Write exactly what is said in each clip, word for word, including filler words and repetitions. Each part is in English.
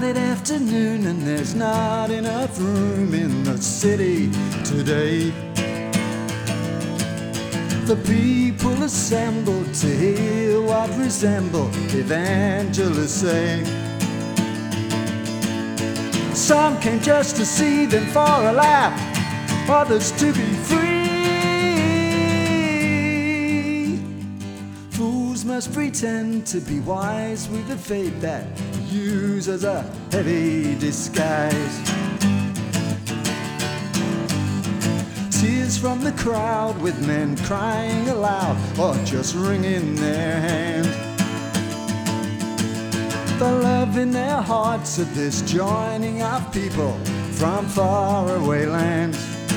crowded afternoon, and there's not enough room in the city today. The people assembled to hear what resemble evangelists say. Some came just to see them for a laugh, others to be free. Fools must pretend to be wise with the faith that use as a heavy disguise. Tears from the crowd with men crying aloud or just wringing their hands. The love in their hearts of this joining of people from faraway lands.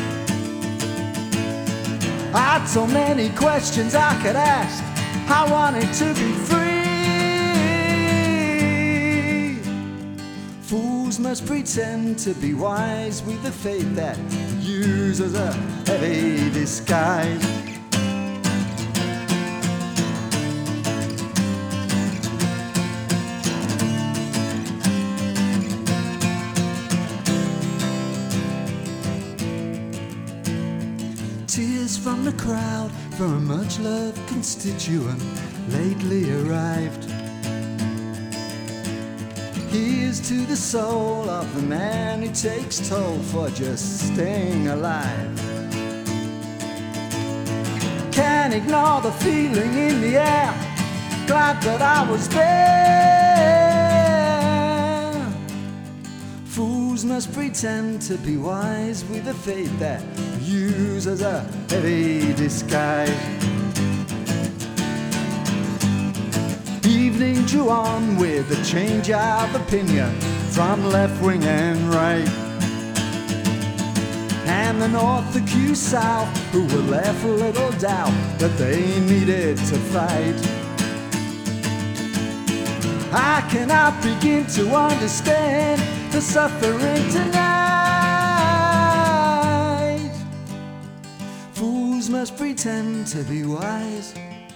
I had so many questions I could ask. I wanted to be free. Fools must pretend to be wise with the faith that uses a heavy disguise. Tears from the crowd for a much-loved constituent lately arrived. Here's to the soul of the man who takes toll for just staying alive. Can't ignore the feeling in the air, glad that I was there. Fools must pretend to be wise with a faith that uses a heavy disguise. Evening drew on with a change of opinion from left wing and right, and the North accused South, who were left little doubt that they needed to fight. I cannot begin to understand the suffering tonight. Fools must pretend to be wise.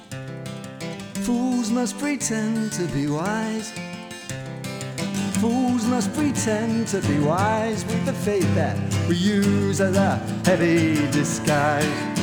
Fools must pretend to be wise. Fools must pretend to be wise with the faith that we use as a heavy disguise.